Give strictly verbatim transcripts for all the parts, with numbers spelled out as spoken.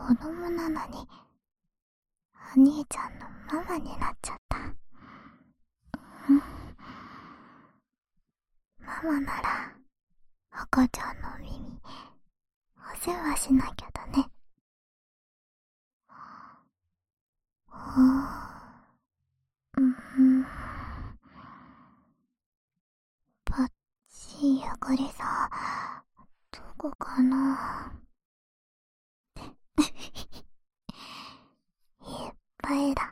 子供なのに、お兄ちゃんのママになっちゃった。うん。ママなら、赤ちゃんの耳、お世話しなきゃだね。はぁ、うん。パッチリ汚れさ、どこかな。いっぱいだ。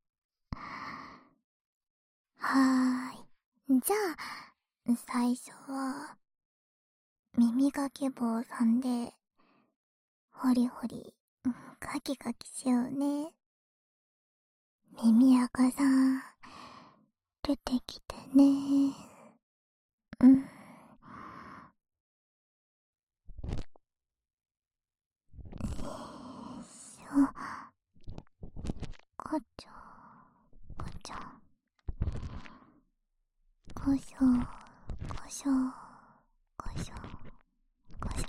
はーい。じゃあ、最初は、耳かき棒さんで、ほりほり、カキカキしようね。耳赤さん、出てきてね。うん。よいしょ。こちょ、こちょ。こしょ、こしょ、こしょ、こしょ。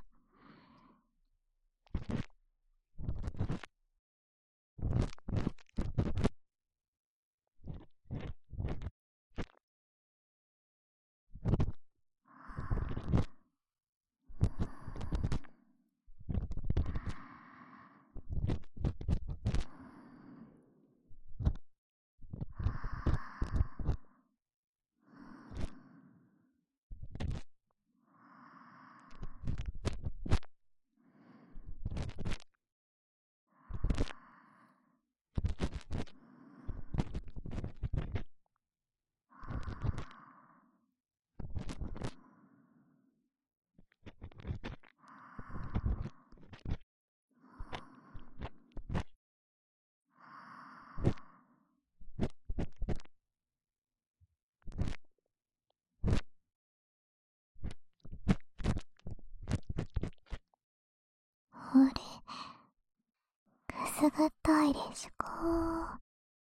ほれ、くすぐったいですか？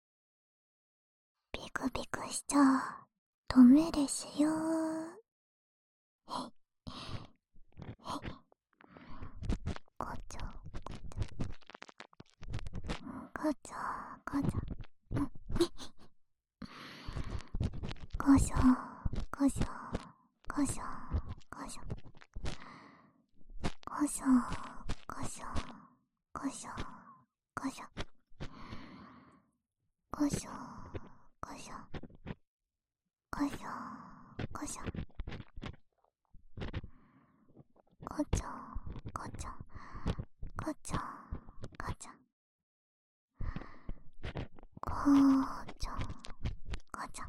ピクピクしちゃダメですよ。へい、へい。こちょ、こちょ、こちょ。こしょ、こしょ、こしょ、こしょ。こしょ、こしょ、こしょ、こしょ。こしょ、こしょ、こしょ、こしょ。こちょ、こちょ、こちょ、こちょ。こちょ、こちょ。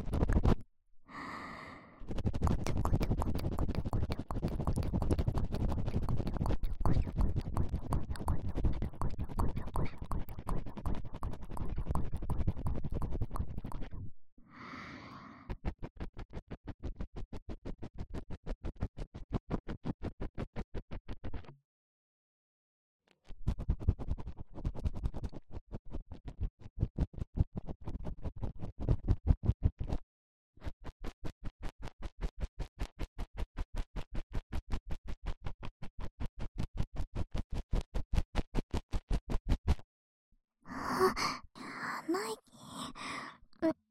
ないき、う、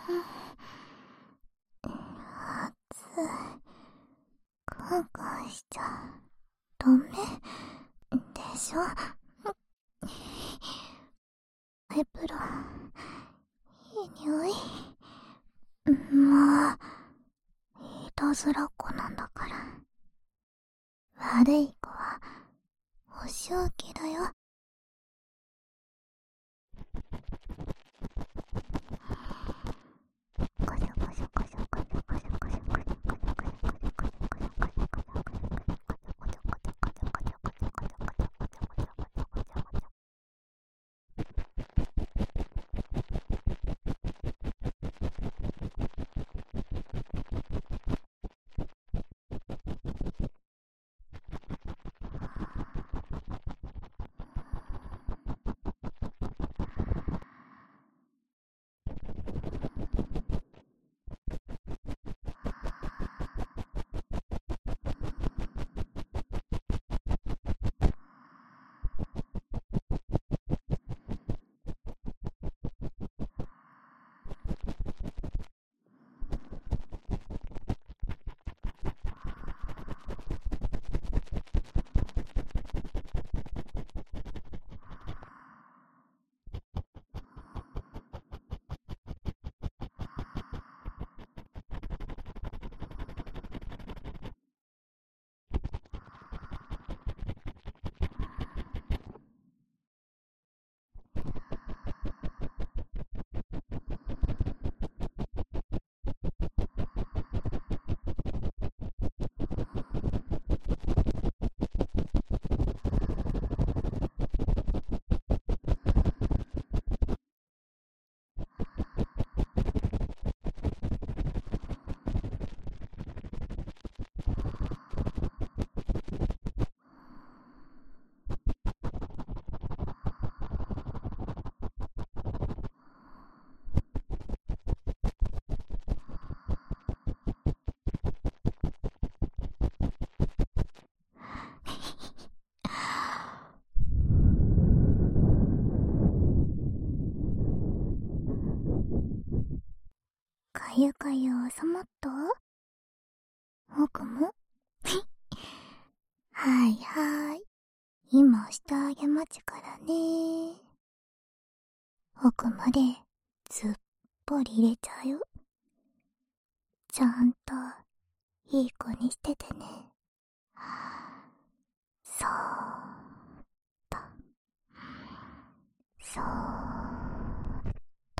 熱い。ガンガンしちゃダメでしょ。エプロン、いい匂い。もう、いたずらっ子なんだから。悪い子は、お仕置きだよ。かゆかゆ収まった？僕もはいはーい。今してあげまちからね。奥までずっぽり入れちゃうよ。ちゃんといい子にしててね。そーっと、そーっと。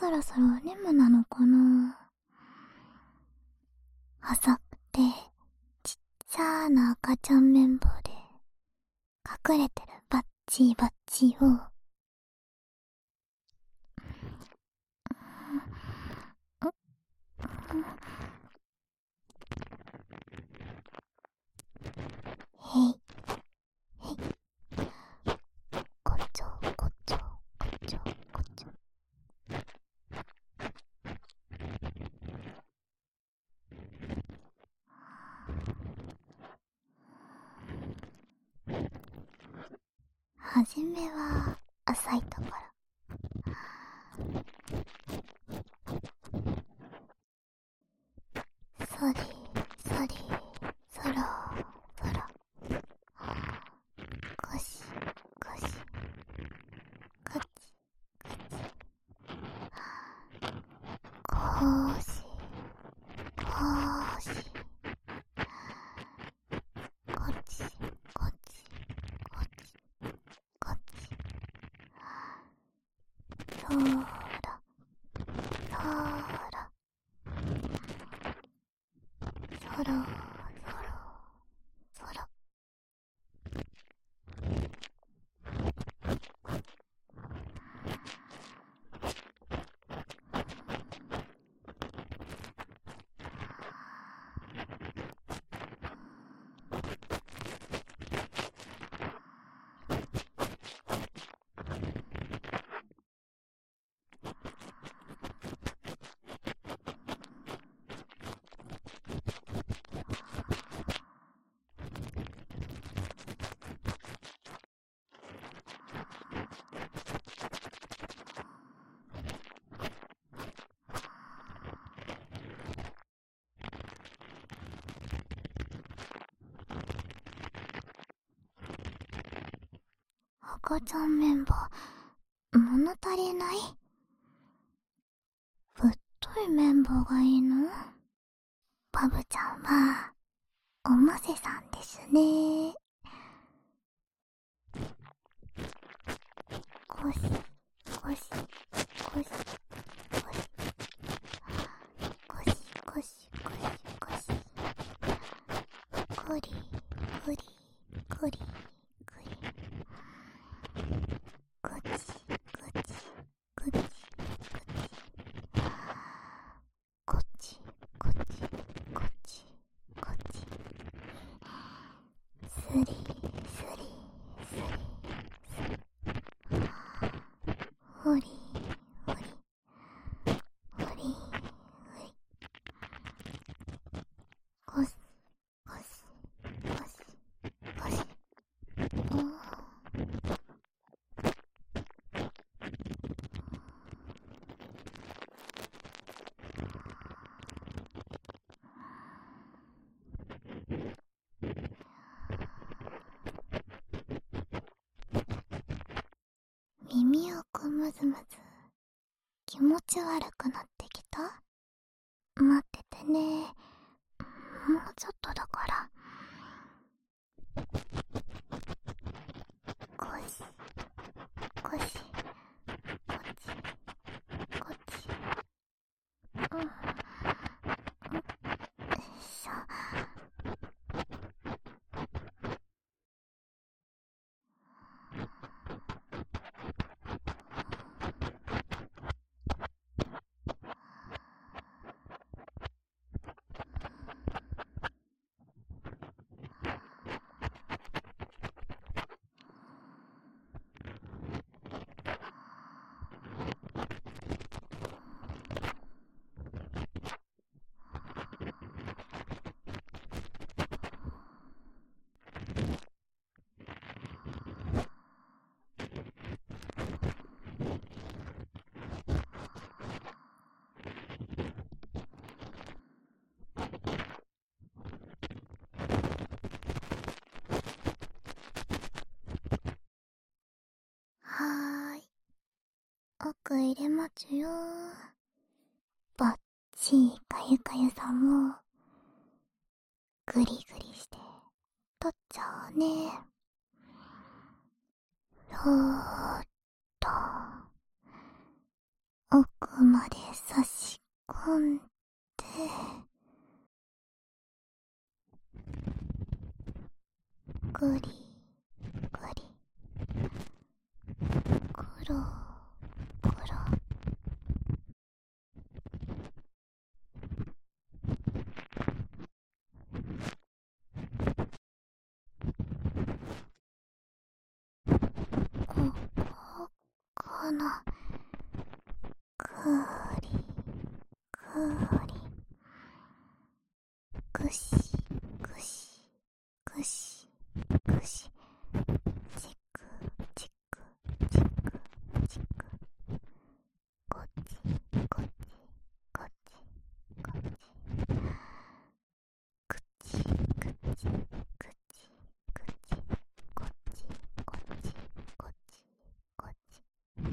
そろそろ眠なのかな。浅くてちっちゃな赤ちゃん綿棒で隠れてるバッチーバッチーをへいへい、こちょこちょこちょこちょ。はじめは浅いところ、そりそりそろそろ、ゴシゴシゴチゴチ、ゴシゴシゴチゴチゴチゴチ、そーらそーらそろそろそろ。赤ちゃん綿棒、物足りない？ぶっとい綿棒がいいの？パブちゃんはおませさんですね。ゴシゴシゴシゴシゴシゴシゴシゴリゴリゴリゴリ、ゴチゴチゴチゴチ、ゴチゴチゴチゴチ、スリスリスリほりほりほりほり、ゴシゴシゴシゴシ、おー。耳をこむずむず、気持ち悪くなってきた？待っててね、もうちょっとだから。ゴシゴシゴチゴチ、うん、よいしょ。はーい、奥入れまちゅよ。バッチーかゆかゆさんもグリグリして取っちゃおうね。そーっと奥まで差し込んで、ぐりぐりぐろぐろ、ここかな。ぐりぐり、ぐしぐしぐしぐし、チクチクチクチク、こっちこっちこっちこっち、くちくちくちくち、こっちこっちこっちこっち。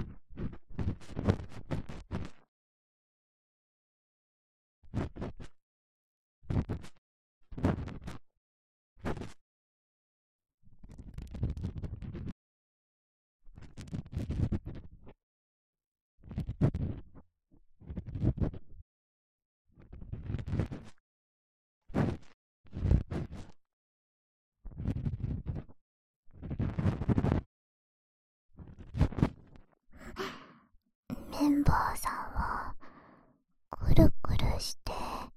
メンバーさんはくるくるして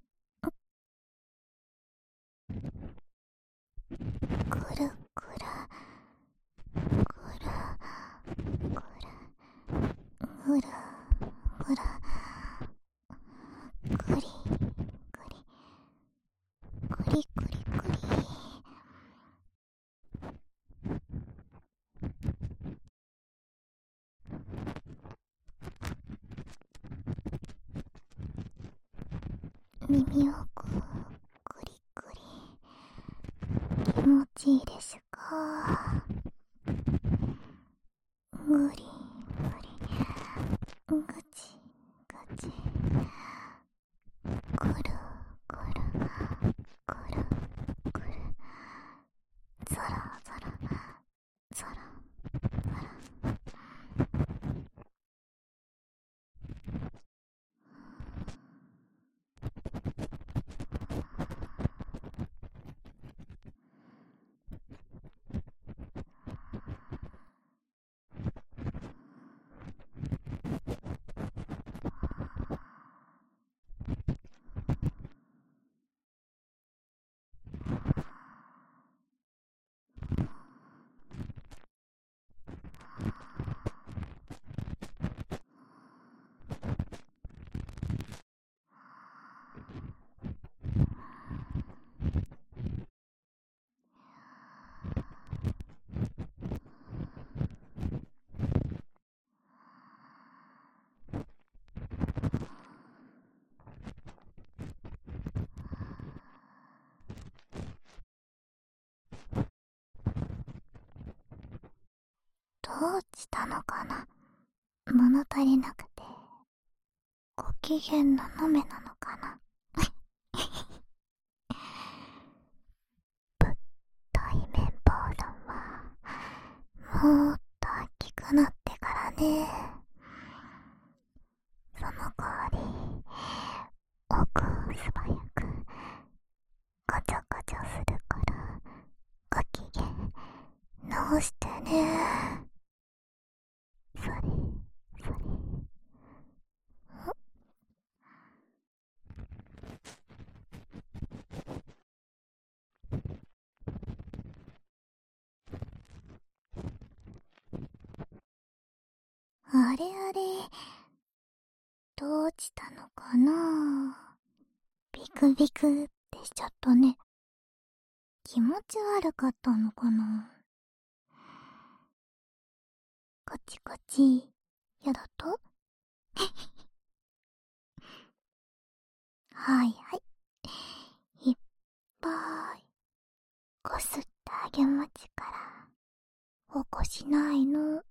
くるくるくるくるぐるぐる、ぐりぐりぐりぐりぐり、耳をくぐりぐり、気持ちいいですか？ぐりぐり、ぐちぐち、ぐるぐるぐるぐる、ぞらぞらぞらぞら。どうしたのかな。物足りなくてご機嫌斜めなのかな。ぶっといメンバーさんはもっと大きくなってからね。その代わり奥素早くガチャガチャするからご機嫌直してね。それそれ、あれあれ、どう落ちたのかな。ビクビクってしちゃったね。気持ち悪かったのかな。こっちこっち、やだとはいはい、いっぱいこすってあげまちから起こしないの。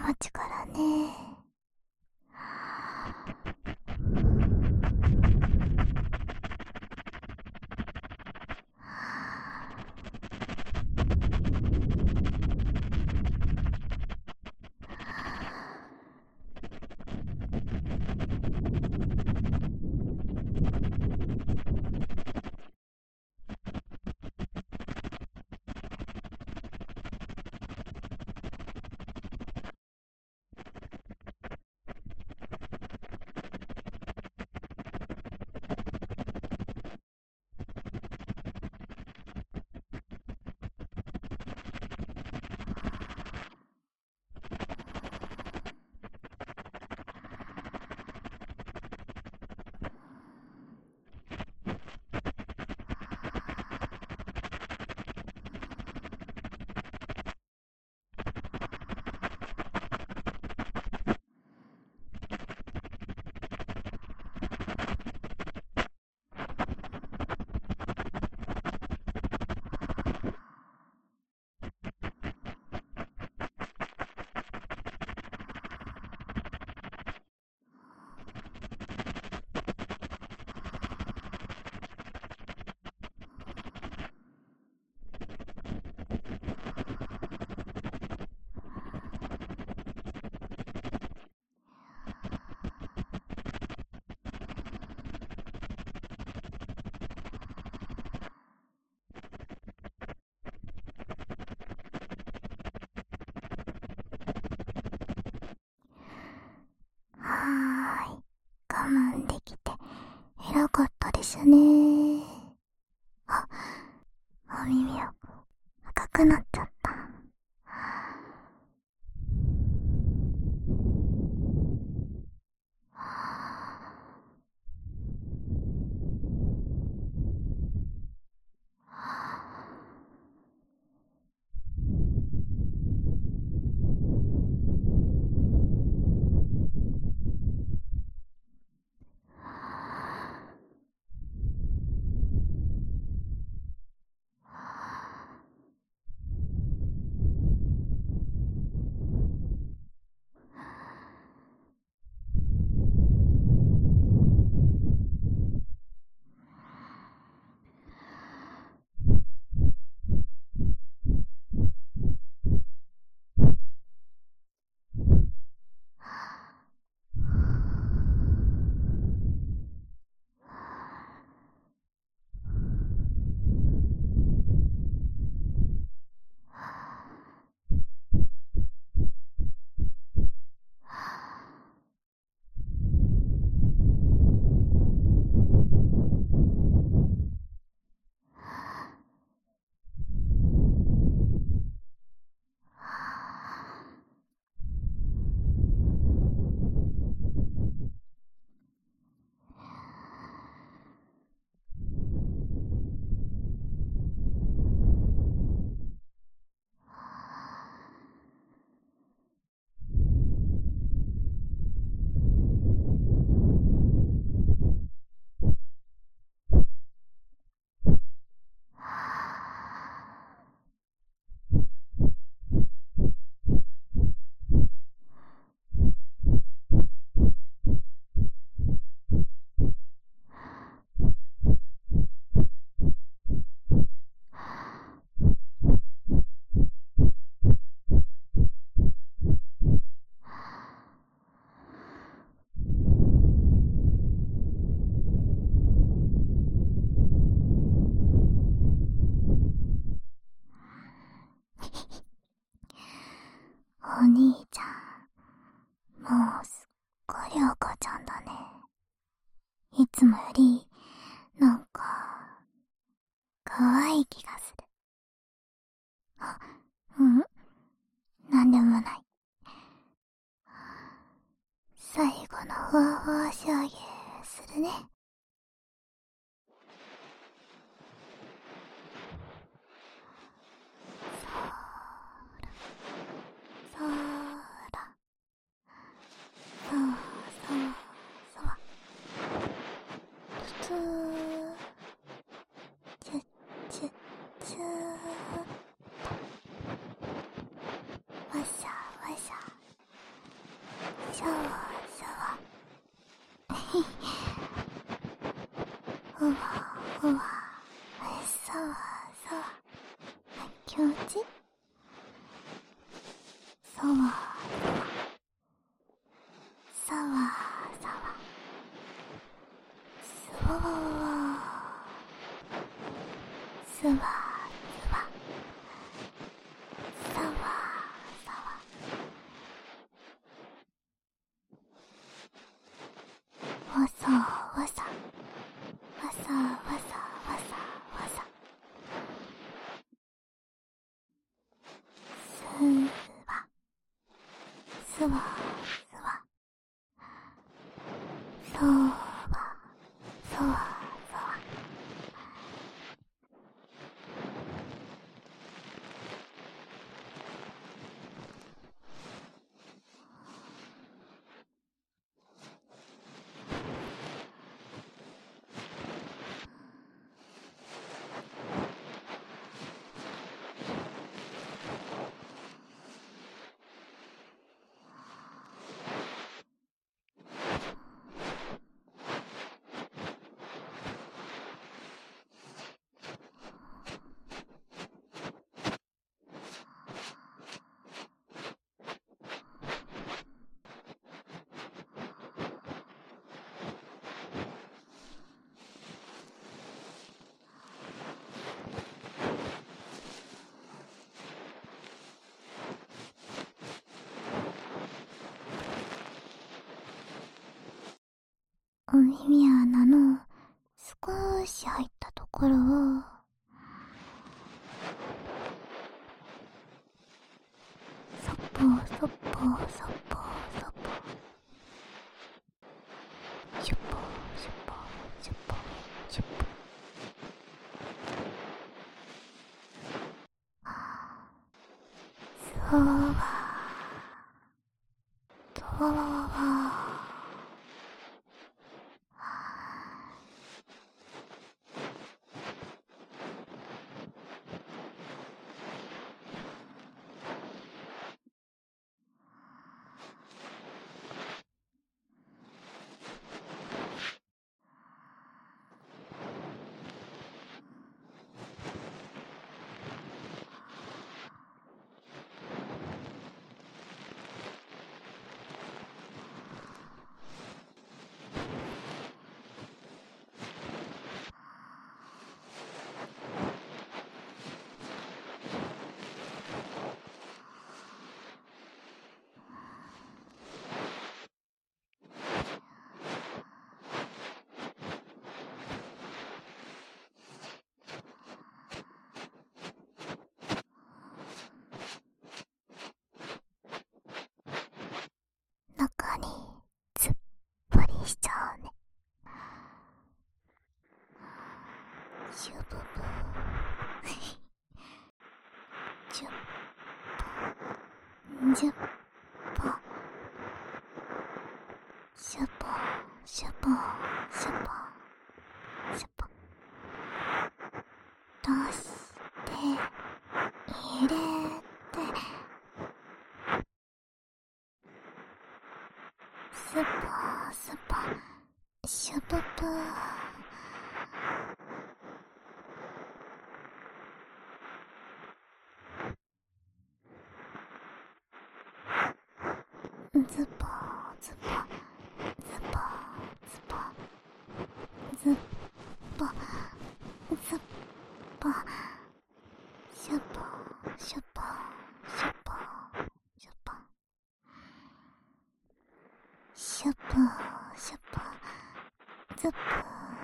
持ちからね。はーい。我慢できて偉かったですね。あ、お耳を赤くなっちゃった。お兄ちゃん、もうすっかり赤ちゃんだね。いつもより、なんか、可愛い気がする。あ、うん？なんでもない。最後のふわふわ仕上げするね。そーら、そーら、そうそうそう。つつー、チュッチュッチュー、わしゃわしゃ。 そわさわさわすわわわすわすわさわさわわさわさわさわさわさわさすわすわすわそわそわそわお耳穴の少し入ったところをそっぽそっぽそっぽそっぽしゅっぽしゅっぽしゅっぽしゅっぽそわわわそわわわわ中につっぷりしちゃうね。シュブブじゅっぽじゅっぽシュポシュポシュポシュポ出して入れてスパスパシュププズポズポズポズポズポズポシュポシュポシュポシュポシュポシュポズポ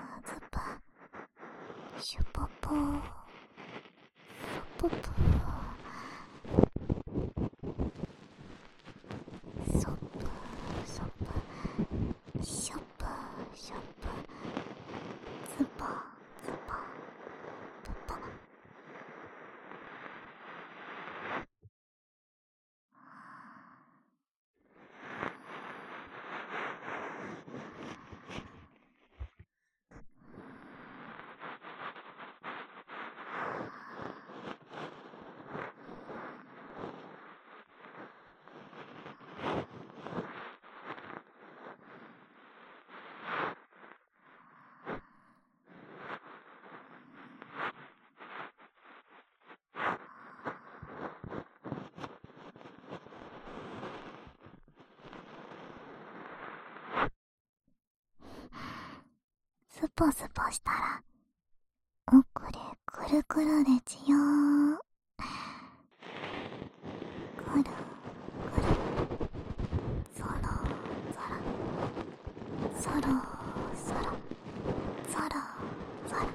ポスポしたら奥でくるくるですよ。くるくる、そろそろそろそろそろそろ、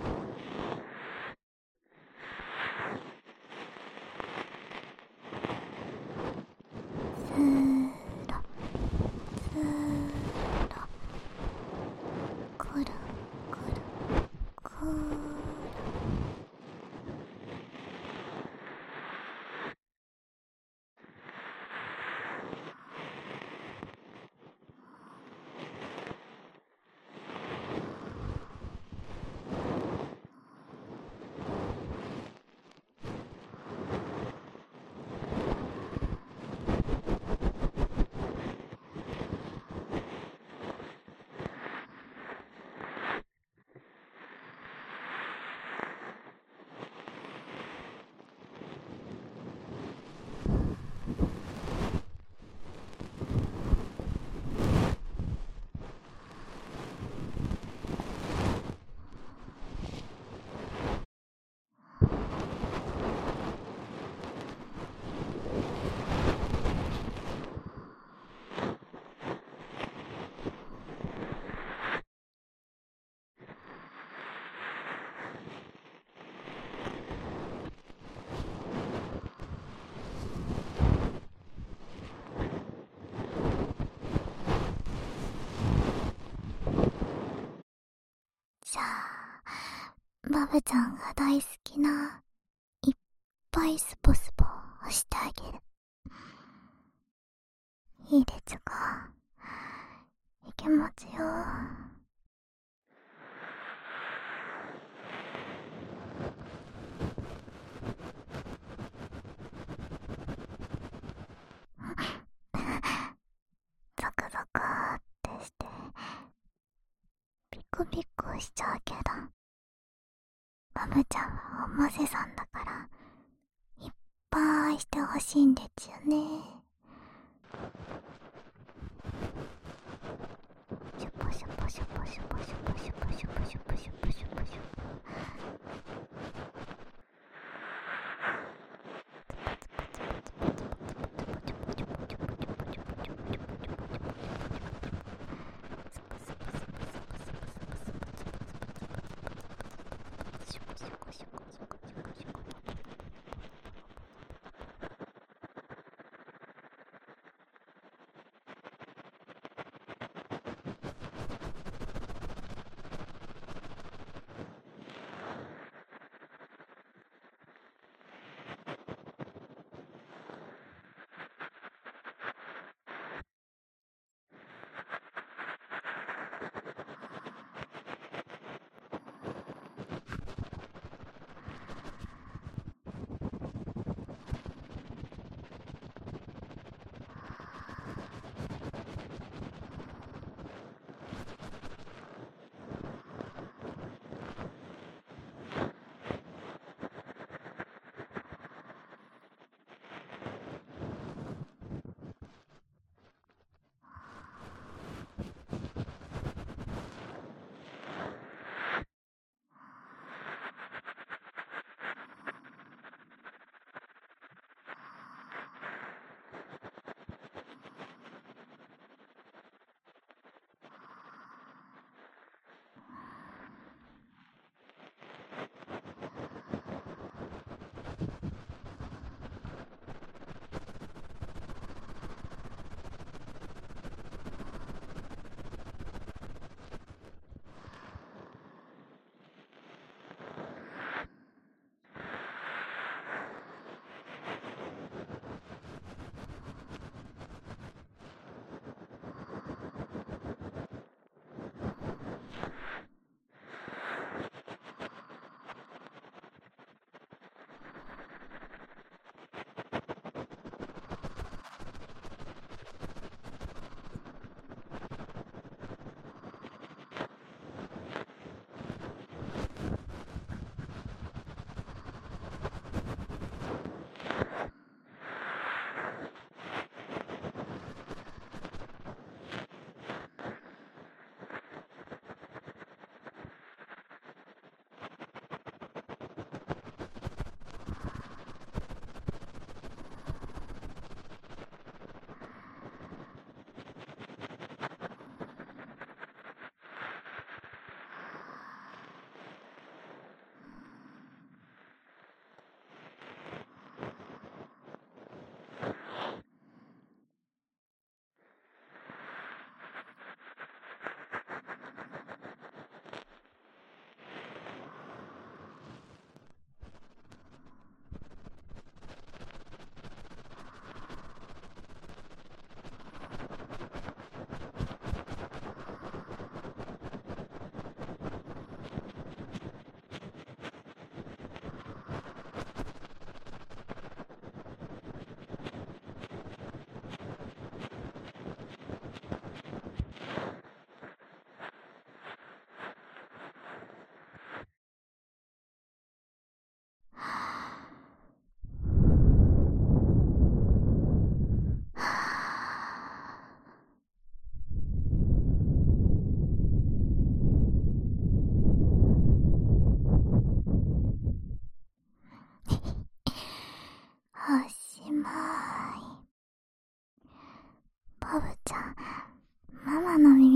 スーロスーロ、くるくるくる。じゃあ、バブちゃんが大好きないっぱいスポスポしてあげる。いいですか？いけますよ。ザクザクってしてピクピクしちゃうけど、バブちゃんはおませさんだからいっぱいしてほしいんですよね。シュポシュポシュポシュポシュポシュポシュポシュポシュポシュポシュ。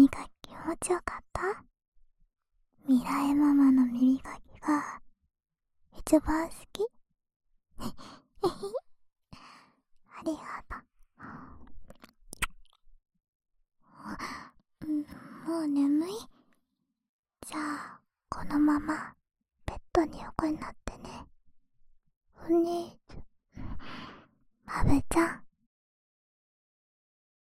耳かき気持ちよかった？ミラエママの耳かきが一番好き？ありがとう。もう眠い？じゃあこのままベッドに横になってね。お姉ちゃん、まぶちゃん、